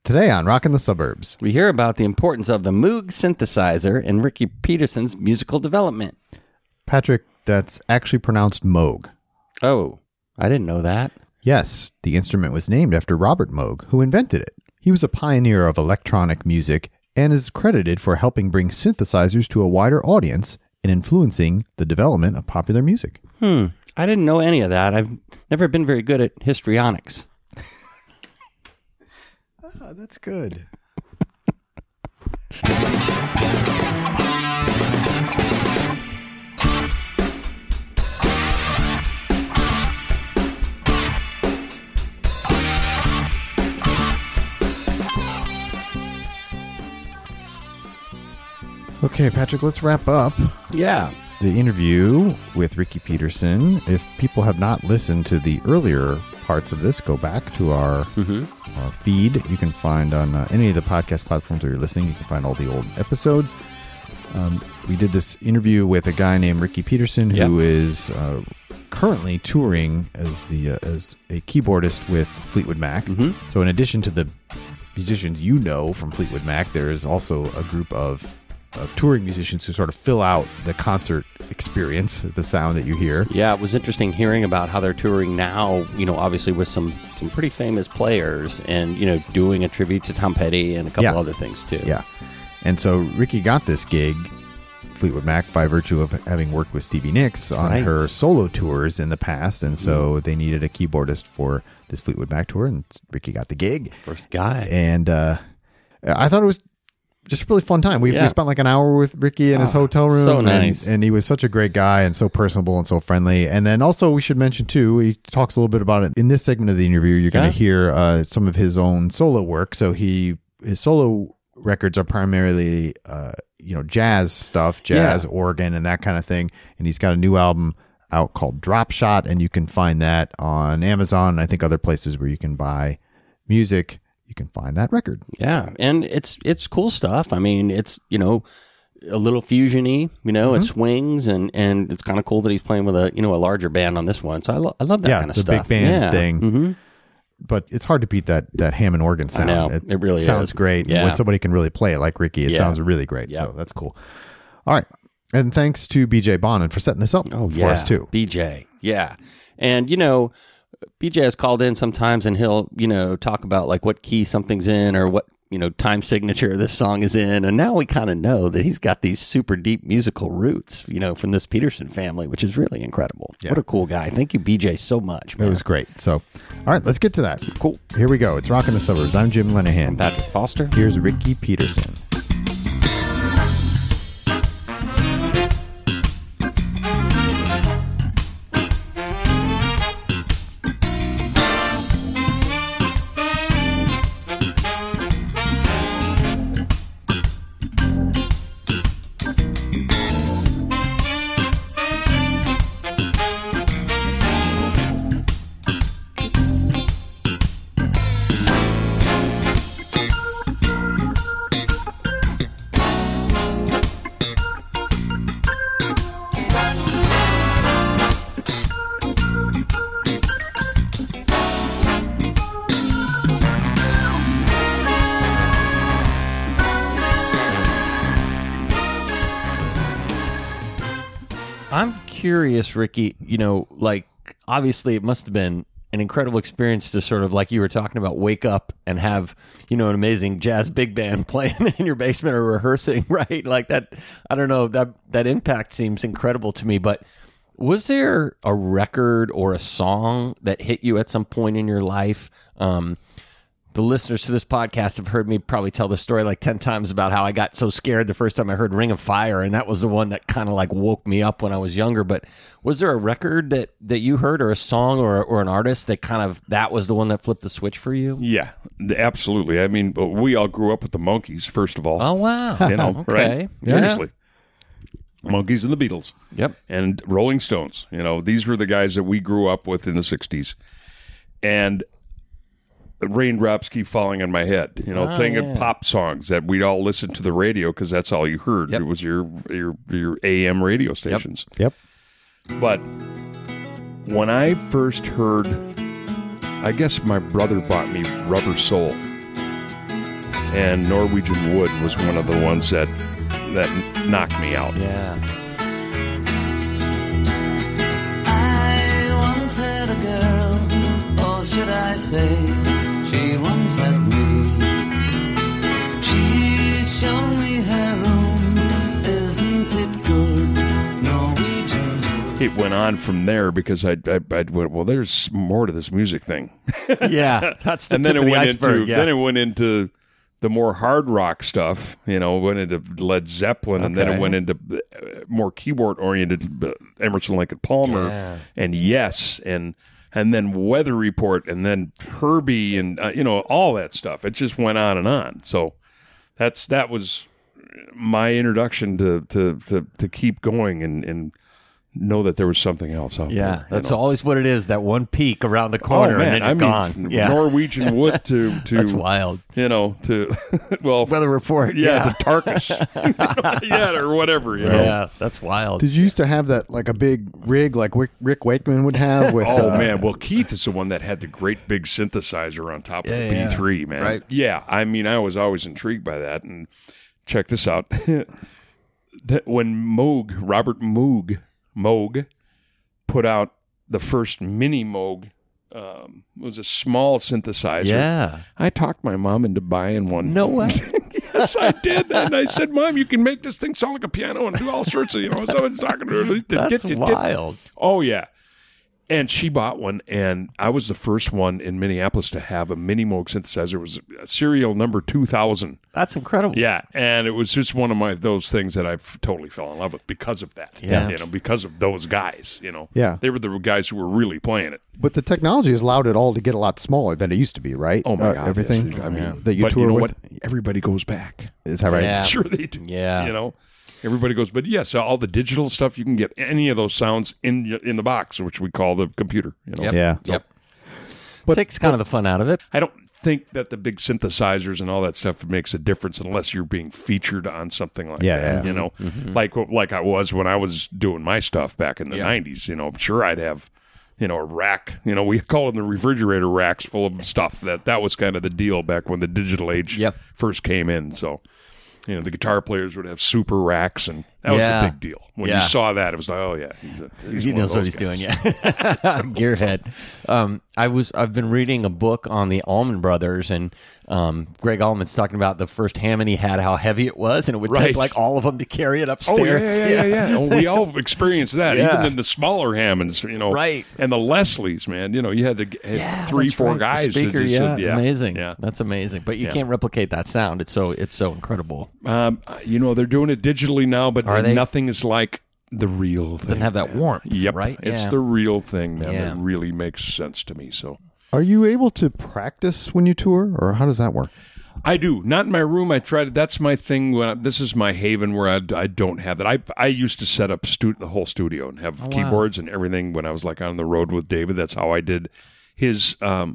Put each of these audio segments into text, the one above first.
Today on Rockin' the Suburbs, we hear about the importance of the Moog synthesizer in Ricky Peterson's musical development. Patrick, that's actually pronounced Moog. Oh, I didn't know that. Yes, the instrument was named after Robert Moog, who invented it. He was a pioneer of electronic music and is credited for helping bring synthesizers to a wider audience and influencing the development of popular music. I didn't know any of that. I've never been very good at histrionics. That's good. Okay, Patrick, let's wrap up. Yeah. The interview with Ricky Peterson. If people have not listened to the earlier parts of this, go back to our feed. You can find on any of the podcast platforms where you're listening. You can find all the old episodes. We did this interview with a guy named Ricky Peterson, who is currently touring as a keyboardist with Fleetwood Mac. So in addition to the musicians you know from Fleetwood Mac, there is also a group of touring musicians who sort of fill out the concert experience, the sound that you hear. Yeah, it was interesting hearing about how they're touring now, obviously with some pretty famous players and, doing a tribute to Tom Petty and a couple other things too. Yeah. And so Ricky got this gig, Fleetwood Mac, by virtue of having worked with Stevie Nicks on her solo tours in the past. And so they needed a keyboardist for this Fleetwood Mac tour, and Ricky got the gig. First guy. And I thought it was just a really fun time. We spent like an hour with Ricky in his hotel room. So nice. And he was such a great guy and so personable and so friendly. And then also we should mention too, he talks a little bit about it. In this segment of the interview, you're going to hear some of his own solo work. So his solo records are primarily, jazz stuff, organ and that kind of thing. And he's got a new album out called Drop Shot, and you can find that on Amazon and I think other places where you can buy music. You can find that record. Yeah, and it's cool stuff. I mean, it's, a little fusion-y, it swings, and it's kind of cool that he's playing with a larger band on this one. So I love that kind of stuff. Yeah, the big band thing. But it's hard to beat that Hammond organ sound. I know, it really sounds great. Yeah. When somebody can really play it like Ricky, it sounds really great. So that's cool. All right. And thanks to BJ Bonin for setting this up for us too. BJ, yeah. And, BJ has called in sometimes and he'll, talk about like what key something's in or what, time signature this song is in. And now we kind of know that he's got these super deep musical roots, from this Peterson family, which is really incredible. Yeah. What a cool guy. Thank you, BJ, so much, man. It was great. So, all right, let's get to that. Cool. Here we go. It's Rockin' the Suburbs. I'm Jim Lenahan. I'm Patrick Foster. Here's Ricky Peterson. I'm curious, Ricky, obviously it must have been an incredible experience to sort of, like you were talking about, wake up and have, an amazing jazz big band playing in your basement or rehearsing, right? Like that, I don't know, that impact seems incredible to me. But was there a record or a song that hit you at some point in your life? The listeners to this podcast have heard me probably tell the story like 10 times about how I got so scared the first time I heard Ring of Fire, and that was the one that kind of like woke me up when I was younger. But was there a record that you heard, or a song or an artist that that was the one that flipped the switch for you? Yeah, absolutely. I mean, we all grew up with the Monkees, first of all. Oh, wow. Okay. Right? Yeah. Seriously. Monkees and the Beatles. Yep. And Rolling Stones. These were the guys that we grew up with in the 60s. And raindrops keep falling on my head, of pop songs that we'd all listen to the radio because that's all you heard. Yep. It was your AM radio stations. Yep. But when I first heard, I guess my brother bought me Rubber Soul. and Norwegian Wood was one of the ones that knocked me out. Yeah. I once had a girl, or should I say, she once had me. She showed me her room, isn't it good, Norwegian? It went on from there because I went, well, there's more to this music thing. Yeah, that's the And tip then of it the went iceberg. into yeah. then it went into the more hard rock stuff, went into Led Zeppelin, and then it Okay. went into more keyboard oriented Emerson, Lake and Palmer, Yeah. and Yes, and then Weather Report, and then Herbie, and all that stuff. It just went on and on. So that was my introduction to keep going and know that there was something else out there. Yeah, that's you know? always what it is. That one peak around the corner, Oh, man, and then you're gone. Yeah, Norwegian Wood to that's wild. to well, Weather report. yeah, to Tarkus, yeah, or whatever. Yeah, that's wild. Did you used to have that like a big rig like Rick Wakeman would have with? Oh man, well Keith is the one that had the great big synthesizer on top of the Yeah, B3, man. right. Yeah, I mean, I was always intrigued by that. And check this out: that when Robert Moog put out the first mini Moog, it was a small synthesizer. Yeah. I talked my mom into buying one. No way. Yes, I did. And I said, Mom, you can make this thing sound like a piano and do all sorts of, someone's talking to her. That's wild. Oh, yeah. And she bought one, and I was the first one in Minneapolis to have a mini Moog synthesizer. It was serial number 2000. That's incredible. Yeah, and it was just one of those things that I totally fell in love with because of that. Yeah. Because of those guys, Yeah. They were the guys who were really playing it. But the technology has allowed it all to get a lot smaller than it used to be, right? Oh, my God. everything yes. I mean, that you but tour you know with. what? Everybody goes back. Is that right? Yeah. Sure they do. Yeah. Everybody goes, but yes, all the digital stuff, you can get any of those sounds in the box, which we call the computer. Yep. Yeah. Yep. But- Takes kind of the fun out of it. I don't think that the big synthesizers and all that stuff makes a difference unless you're being featured on something like Yeah, that. yeah. Like I was when I was doing my stuff back in the 90s. Sure, I'd have a rack. We call them the refrigerator racks full of stuff. That was kind of the deal back when the digital age first came in. So. The guitar players would have super racks, and that was a big deal. When you saw that, it was like, oh yeah, He knows what he's doing. Yeah, Gearhead. I've been reading a book on the Allman Brothers, and Greg Allman's talking about the first Hammond he had, how heavy it was, and it would take like all of them to carry it upstairs. Oh yeah. Oh, we all experienced that, Yeah. even in the smaller Hammonds, Right. And the Leslies, man. You had to have 3-4 guys. The speaker, that just said, amazing. Yeah. That's amazing. But you can't replicate that sound. It's so incredible. They're doing it digitally now, but Are they? nothing is like the real thing. Doesn't have that warmth. Yep, Right. It's Yeah. the real thing, man. Yeah. That really makes sense to me. So. Are you able to practice when you tour, or how does that work? I do. Not in my room. I try to. That's my thing. This is my haven where I don't have that. I used to set up the whole studio and have keyboards and everything when I was like on the road with David. That's how I did his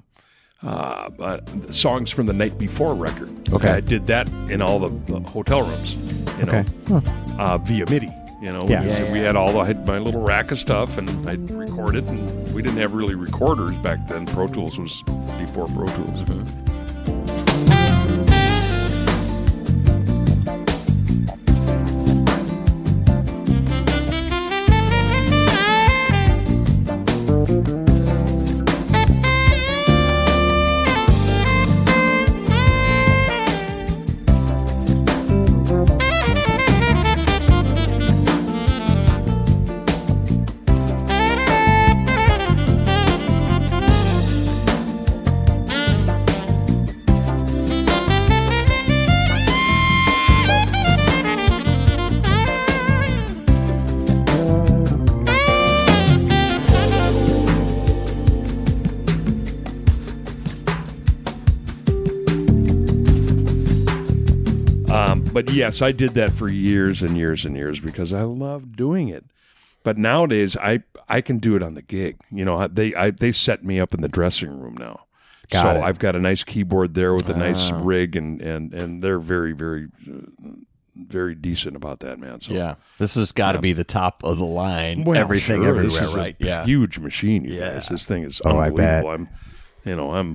songs from the Night Before record. Okay. I did that in all the hotel rooms. Okay. Via MIDI. Yeah. We had I had my little rack of stuff, and I'd record it. And we didn't have really recorders back then. Pro Tools was before Pro Tools. But yes, I did that for years and years and years because I loved doing it. But nowadays, I can do it on the gig. They set me up in the dressing room now. Got it. I've got a nice keyboard there with a nice rig, and they're very, very, very decent about that, man. So Yeah. This has got to be the top of the line. well, Everything sure, this everywhere, is right? a Yeah. huge machine, you Yeah. guys. This thing is Oh, I unbelievable. bet. I'm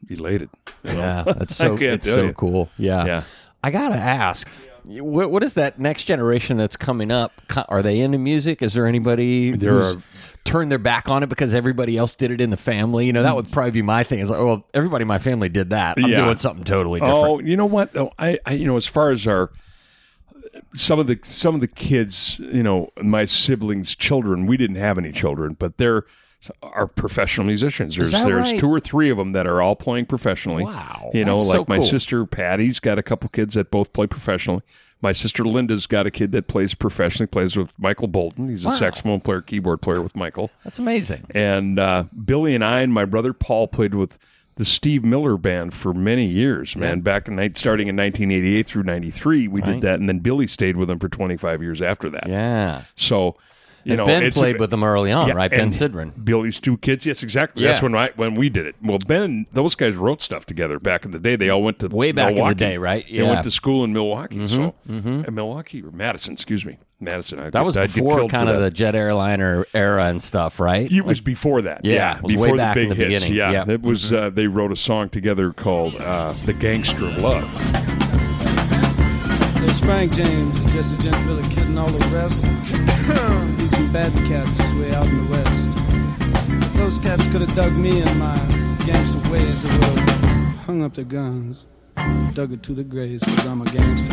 elated. Yeah, that's so can't it's tell so you. cool. Yeah. Yeah. I gotta ask, what is that next generation that's coming up? Are they into music? Is there anybody who's turned their back on it because everybody else did it in the family? You know, that would probably be my thing. Is like, well, everybody in my family did that. I'm doing something totally different. Oh, you know what? Oh, I as far as some of the kids, my siblings' children, we didn't have any children, but they're professional musicians. There's right? 2 or 3 of them that are all playing professionally. Wow. Like That's so my cool. sister Patty's got a couple kids that both play professionally. My sister Linda's got a kid that plays professionally, plays with Michael Bolton. He's a saxophone player, keyboard player with Michael. That's amazing. And Billy and I and my brother Paul played with the Steve Miller Band for many years, man. Back starting in 1988 through 93, we did that. And then Billy stayed with them for 25 years after that. Yeah. So... Ben played with them early on, right? Ben and Sidran. Billy's 2 kids. Yes, exactly. Yeah. That's when we did it. Well, Ben, those guys wrote stuff together back in the day. They all went to Way back Milwaukee. in the day, right? They went to school in Milwaukee. Mm-hmm. Or Madison, excuse me. Madison. That was before kind of the jet airliner era and stuff, right? It was before that. Yeah, it was before way back the in big the hits. beginning. Yeah, Yeah. it was. They wrote a song together called "The Gangster of Love." There's Frank James, Jesse James, Billy Kid, and all the rest. These some bad cats way out in the west. Those cats could have dug me in my gangster ways. They would have hung up their guns, dug it to the graves, because I'm a gangster.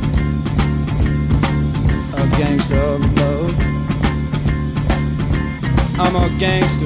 A gangster of love. I'm a gangster.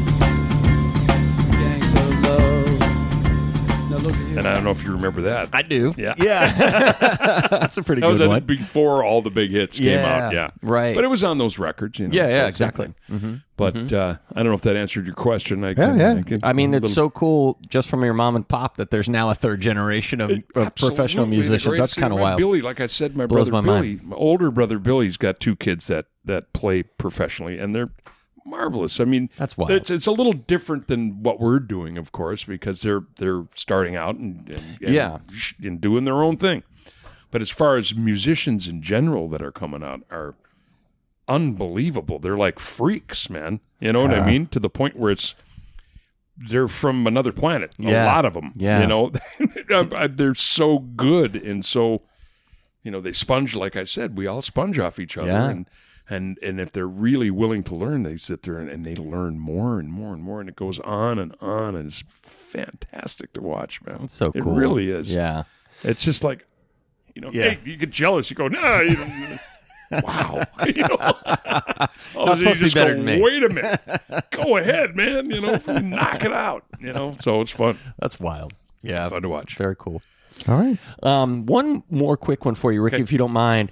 Gangster of love. Now look here. And I don't know if you remember that. I do. Yeah. That's a pretty That was good I one. think before all the big hits came Yeah, out. Yeah, right. But it was on those records. Yeah, so it's exactly. something. But I don't know if that answered your question. I mean, it's so cool just from your mom and pop that there's now a 3rd generation of professional Absolutely. musicians. That's kind of wild. Billy, like I said, my Blows brother my Billy, my older brother Billy's got 2 kids that play professionally, and they're marvelous. I mean, That's wild. It's a little different than what we're doing, of course, because they're starting out and doing their own thing. But as far as musicians in general that are coming out are unbelievable. They're like freaks, man. You know what I mean? To the point where they're from another planet. Yeah. A lot of them. Yeah. You know, they're so good and so, they sponge. Like I said, we all sponge off each other. Yeah. And if they're really willing to learn, they sit there and they learn more and more and more, and it goes on, and it's fantastic to watch, man. It's so cool. It really is. Yeah. It's just like, hey, you get jealous. You go, no, you don't. Wow. Not supposed to be better than me. Wait a minute. Go ahead, man. Knock it out. So it's fun. That's wild. Yeah. Fun to watch. Very cool. All right. One more quick one for you, Ricky, if you don't mind.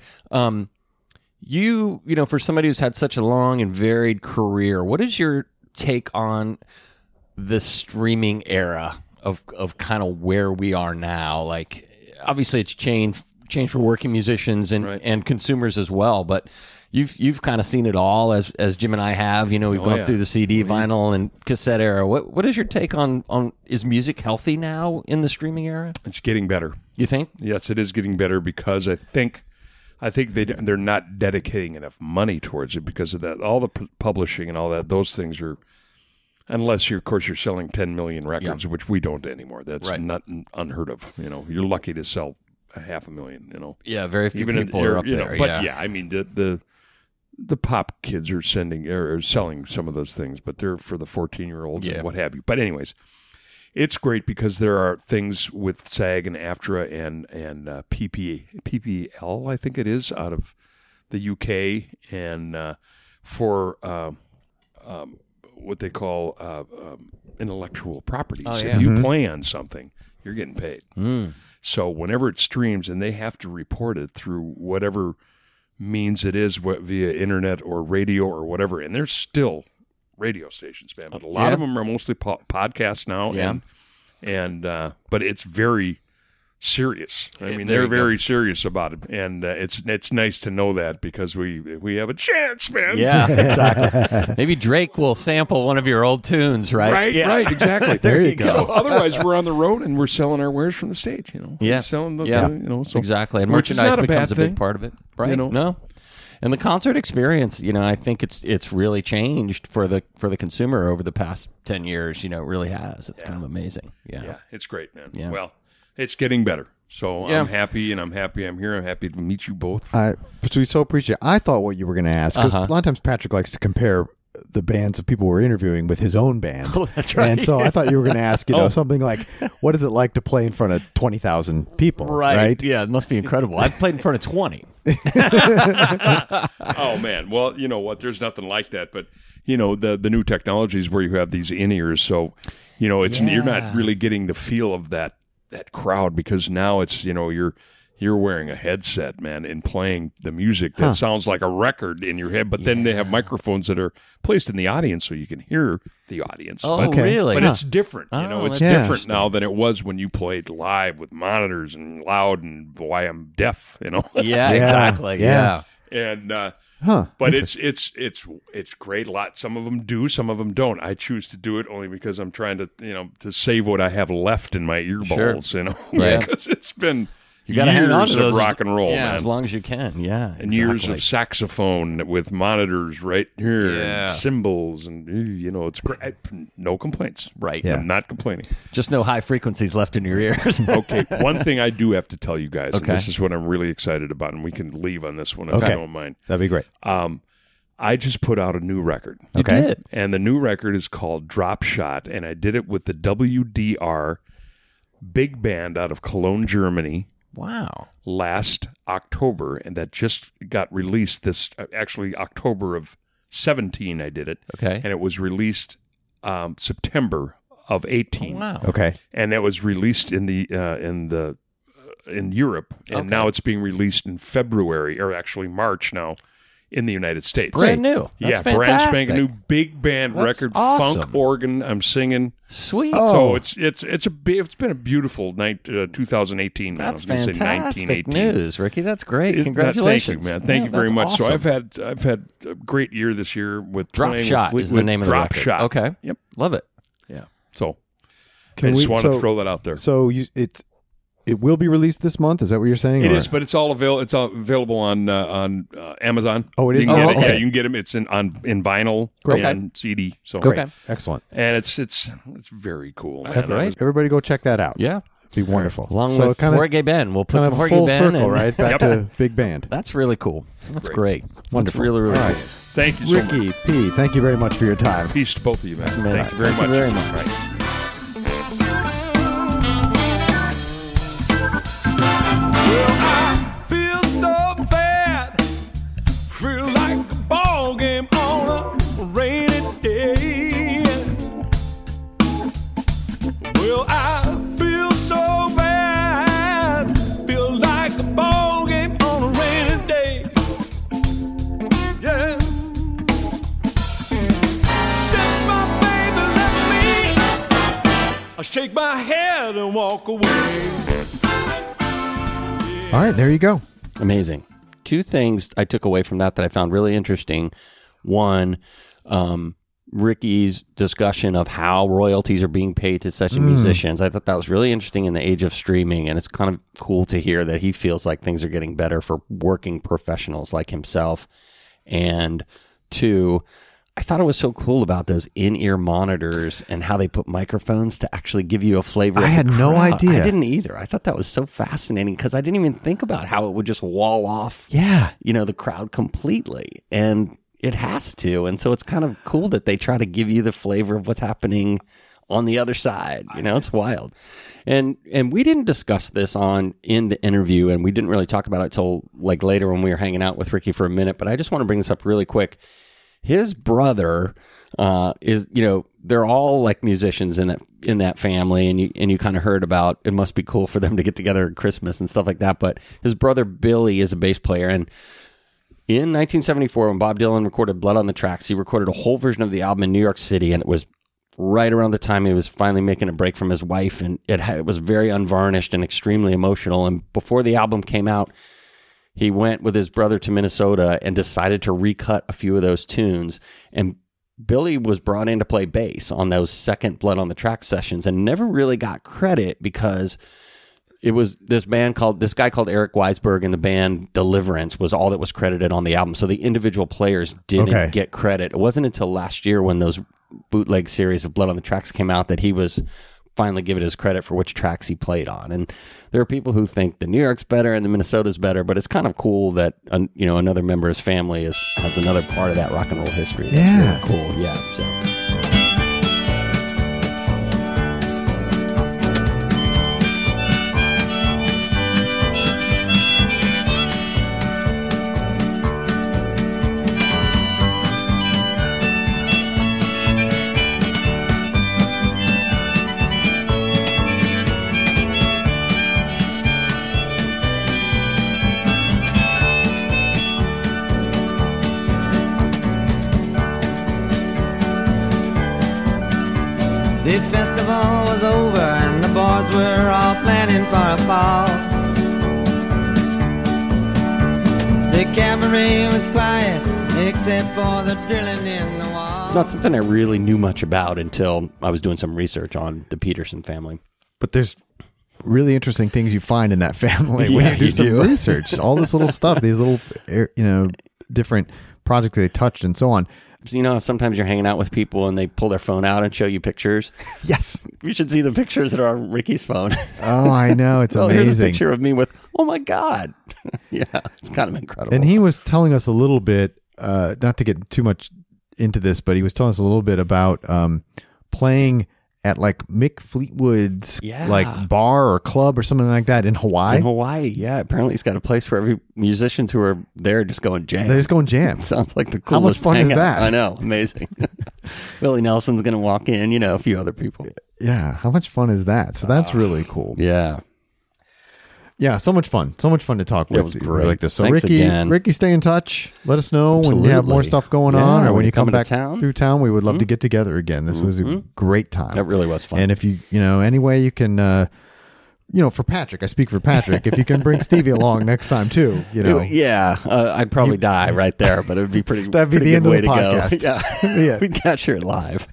You for somebody who's had such a long and varied career, what is your take on the streaming era of kind of where we are now? Like, obviously, it's changed for working musicians and consumers as well, but you've kind of seen it all as Jim and I have. We've gone through the CD, vinyl, and cassette era. What is your take on is music healthy now in the streaming era? It's getting better. You think? Yes, it is getting better because I think they're not dedicating enough money towards it because of that. All the publishing and all that, those things are, unless you're selling 10 million records, which we don't anymore. That's not unheard of. You're lucky to sell 500,000. Yeah, very few Even people are up there. But I mean the pop kids are selling some of those things, but they're for the 14-year-olds and what have you. But anyways, it's great because there are things with SAG and AFTRA and PPL, I think it is, out of the UK, and for what they call intellectual properties. Oh, yeah. If you play on something, you're getting paid. So whenever it streams, and they have to report it through whatever means it is, via internet or radio or whatever, and there's still radio stations, man. But a lot of them are mostly podcasts now, but it's very serious. I mean, they're very serious about it, and it's nice to know that because we have a chance, man. Yeah, exactly. Maybe Drake will sample one of your old tunes, right? Right, exactly. There you go. Otherwise, we're on the road and we're selling our wares from the stage. Yeah, selling the, yeah, so, exactly. And which is merchandise not a becomes bad a big thing. part of it, right? No. And the concert experience, I think it's really changed for the consumer over the past 10 years. It really has. It's kind of amazing. Yeah, it's great, man. Yeah. Well, it's getting better. So Yeah. I'm happy I'm here. I'm happy to meet you both. We so appreciate it. I thought what you were going to ask, because Uh-huh. a lot of times Patrick likes to compare the bands of people we're interviewing with his own band. Oh, that's right. And so I thought you were going to ask, something like, what is it like to play in front of 20,000 people? Right. Yeah, it must be incredible. I've played in front of 20. Oh man, well, you know what? There's nothing like that. But the new technologies where you have these in-ears, so it's you're not really getting the feel of that crowd, because now it's you're wearing a headset, man, and playing the music that sounds like a record in your head. But then they have microphones that are placed in the audience so you can hear the audience. Oh, Okay. really? But it's different. Oh, It's that's different now than it was when you played live with monitors and loud and why I'm deaf, Yeah, exactly. Yeah. And Huh. but it's great. A lot. Some of them do, some of them don't. I choose to do it only because I'm trying to to save what I have left in my earballs. Right. Because it's been You got to hang on to years those of rock and roll, yeah, man. as long as you can. Yeah, And years of saxophone with monitors right here, Yeah. and cymbals, and it's great. No complaints. Right. Yeah. I'm not complaining. Just no high frequencies left in your ears. Okay, one thing I do have to tell you guys, and Okay. this is what I'm really excited about, and we can leave on this one if Okay. you don't mind. That'd be great. I just put out a new record. You Okay. did. And the new record is called Drop Shot, and I did it with the WDR big band out of Cologne, Germany, Wow. last October, and that just got released this actually October of 17 I did it. Okay. And it was released September of 18. Wow. Okay. And it was released in Europe, and Okay. now it's being released in February, or actually March now, in the United States. Brand new. That's brand fantastic. spanking new big band That's record, awesome. funk organ. I'm singing. Sweet. So it's been a beautiful night. 2018. Man. That's I was gonna say fantastic 1918. news, Ricky. That's great. It- Congratulations, Thank you, man. Thank Yeah, you very that's much. So awesome. I've had a great year this year with Drop playing Shot with is the name of the Drop record. Shot. Okay. Yep. Love it. Yeah. So Can I just we- want to so- throw that out there. So it will be released this month? Is that what you're saying? It or- is, but it's all available. It's all available on Amazon. Oh, it is? You can get Oh, it. okay. Yeah, you can get them. It's in vinyl Great. and CD. So Great. Okay. Excellent. and it's very cool. Man. That's right. Everybody go check that out. Yeah. It'd be wonderful. Along so with kind of Jorge Ben. We'll put kind some of a Jorge full Ben circle, in. right? Back to big band. That's really cool. That's Great. great. Wonderful. Really, really All cool. right. Thank you so much. Ricky P, thank you very much for your time. Peace to both of you, man. amazing. Thank you very Thank much. you very much. All right. Feel so bad, feel like a ball game on a rainy day. Well, I feel so bad, feel like a ball game on a rainy day. Yeah. Since my baby left me, I shake my head and walk away. All right, there you go. Amazing. Two things I took away from that I found really interesting. One, Ricky's discussion of how royalties are being paid to such musicians. I thought that was really interesting in the age of streaming, and it's kind of cool to hear that he feels like things are getting better for working professionals like himself. And two, I thought it was so cool about those in-ear monitors and how they put microphones to actually give you a flavor. I of the had no crowd. idea. I didn't either. I thought that was so fascinating because I didn't even think about how it would just wall off, Yeah. the crowd completely. And it has to. And so it's kind of cool that they try to give you the flavor of what's happening on the other side. It's wild. And we didn't discuss this in the interview, and we didn't really talk about it till like later when we were hanging out with Ricky for a minute, but I just want to bring this up really quick. His brother is, they're all like musicians in that family, and you kind of heard about it must be cool for them to get together at Christmas and stuff like that. But his brother Billy is a bass player, and in 1974, when Bob Dylan recorded Blood on the Tracks, he recorded a whole version of the album in New York City, and it was right around the time he was finally making a break from his wife, and it was very unvarnished and extremely emotional. And before the album came out, he went with his brother to Minnesota and decided to recut a few of those tunes. And Billy was brought in to play bass on those second Blood on the Tracks sessions and never really got credit because it was this guy called Eric Weisberg, and the band Deliverance was all that was credited on the album. So the individual players didn't get credit. It wasn't until last year when those bootleg series of Blood on the Tracks came out that he was finally given his credit for which tracks he played on. And there are people who think the New York's better and the Minnesota's better, but it's kind of cool that another member of his family has another part of that rock and roll history. That's really cool. Yeah. So. The festival was over and the boys were all planning for a ball. The cabaret was quiet except for the drilling in the wall. It's not something I really knew much about until I was doing some research on the Peterson family. But there's really interesting things you find in that family when you do some research. All this little stuff, these little, different projects they touched and so on. Sometimes you're hanging out with people and they pull their phone out and show you pictures. Yes. You should see the pictures that are on Ricky's phone. Oh, I know. It's amazing. Here's a picture of me with, oh my God. Yeah, it's kind of incredible. And he was telling us a little bit, not to get too much into this, but he was telling us a little bit about playing at like Mick Fleetwood's like bar or club or something like that in Hawaii. In Hawaii, yeah. Apparently he's got a place for every musicians who are there just going jam. They're just going jam. Sounds like the coolest How much fun hangout. is that? I know. Amazing. Willie Nelson's going to walk in, a few other people. Yeah. How much fun is that? So that's really cool. Yeah. Yeah, so much fun. So much fun to talk with was great. like this. So Thanks again. Ricky, stay in touch. Let us know when you have more stuff going on, or when you come back through town. We would love to get together again. This was a great time. That really was fun. And if you, any way you can, for Patrick, I speak for Patrick. If you can bring Stevie along next time too, Yeah, I'd probably die right there, but it would be pretty. That'd be pretty the end good of way the to podcast. Go. Yeah. We'd capture it live.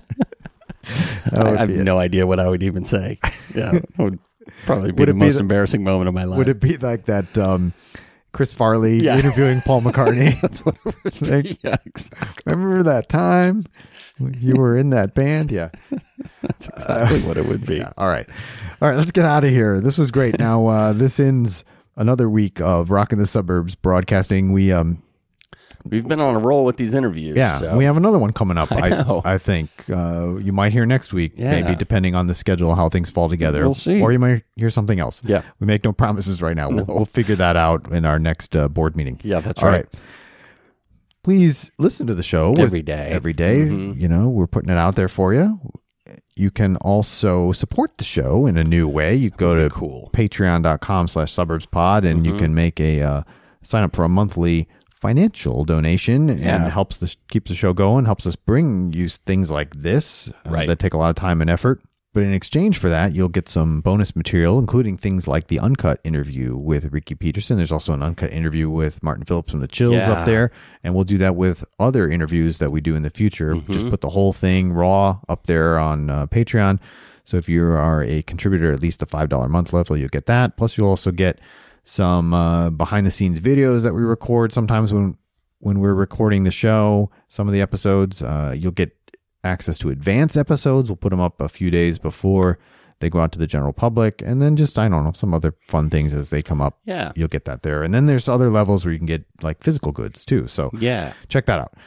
I have no idea what I would even say. Yeah, it would probably be the most embarrassing moment of my life. Would it be like that Chris Farley interviewing Paul McCartney? That's what it would be. Yeah, exactly. Remember that time you were in that band? Yeah. That's exactly what it would be. Yeah. All right. Let's get out of here. This was great. Now, this ends another week of Rockin' the Suburbs broadcasting. We've been on a roll with these interviews. Yeah, so. We have another one coming up. I think you might hear next week, maybe depending on the schedule, how things fall together. We'll see. Or you might hear something else. Yeah. We make no promises right now. No. We'll figure that out in our next board meeting. Yeah, that's All right. Please listen to the show. Every day. Every day. Mm-hmm. We're putting it out there for you. You can also support the show in a new way. You go to patreon.com/suburbspod and you can make a sign up for a monthly financial donation and helps keeps the show going, helps us bring you things like this that take a lot of time and effort. But in exchange for that, you'll get some bonus material, including things like the uncut interview with Ricky Peterson. There's also an uncut interview with Martin Phillips from the Chills up there. And we'll do that with other interviews that we do in the future. Just put the whole thing raw up there on Patreon. So if you are a contributor at least a $5 a month level, you'll get that. Plus, you'll also get some behind-the-scenes videos that we record. Sometimes when we're recording the show, some of the episodes, you'll get access to advanced episodes. We'll put them up a few days before they go out to the general public. And then just, I don't know, some other fun things as they come up. Yeah. You'll get that there. And then there's other levels where you can get like physical goods too. So check that out.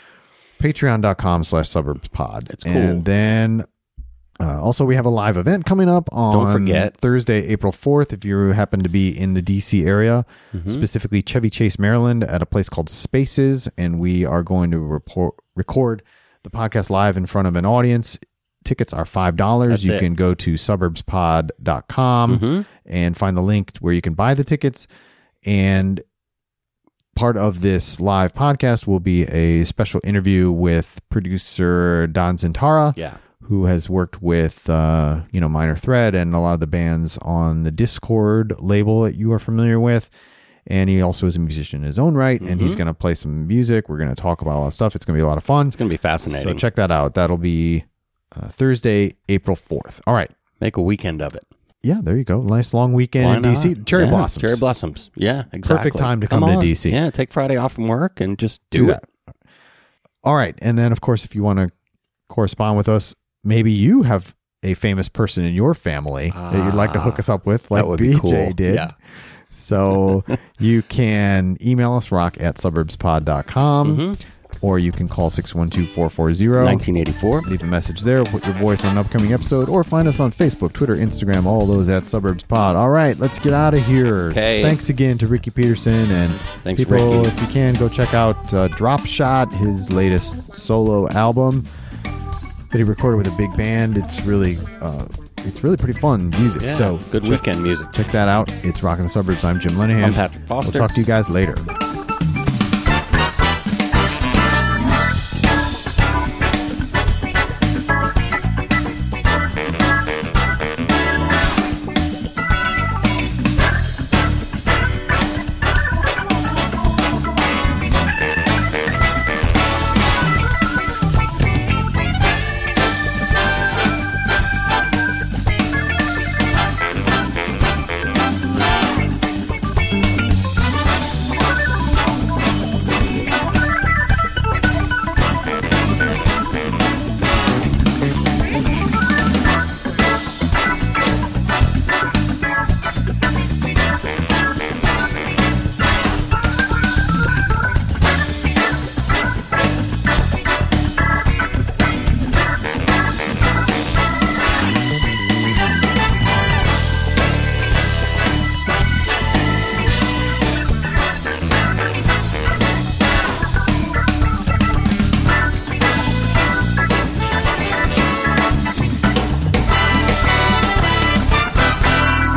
Patreon.com/suburbspod. It's cool. And then also, we have a live event coming up on Thursday, April 4th. If you happen to be in the D.C. area, specifically Chevy Chase, Maryland, at a place called Spaces, and we are going to record the podcast live in front of an audience. Tickets are $5. You can go to suburbspod.com and find the link where you can buy the tickets. And part of this live podcast will be a special interview with producer Don Zintara. Yeah. Who has worked with, Minor Threat and a lot of the bands on the Discord label that you are familiar with. And he also is a musician in his own right, and he's going to play some music. We're going to talk about a lot of stuff. It's going to be a lot of fun. It's going to be fascinating. So check that out. That'll be Thursday, April 4th. All right. Make a weekend of it. Yeah, there you go. Nice long weekend Why in not? DC. Cherry blossoms. Cherry blossoms. Yeah, exactly. Perfect time to come on. to DC. Yeah, take Friday off from work and just do it. All right. And then, of course, if you want to correspond with us, maybe you have a famous person in your family that you'd like to hook us up with, like that would be BJ cool. did. Yeah. So you can email us, rock@suburbspod.com, or you can call 612-440-1984. Leave a message there, put your voice on an upcoming episode, or find us on Facebook, Twitter, Instagram, all those at Suburbs Pod. All right, let's get out of here. Okay. Thanks again to Ricky Peterson, and Thanks, people, Ricky. if you can, go check out Drop Shot, his latest solo album that he recorded with a big band. It's really pretty fun music. Yeah, So good weekend music. check that out. It's Rockin' the Suburbs. I'm Jim Lenahan. I'm Patrick Foster. We'll talk to you guys later.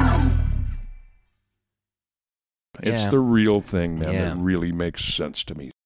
It's Yeah. the real thing, man, Yeah. that really makes sense to me.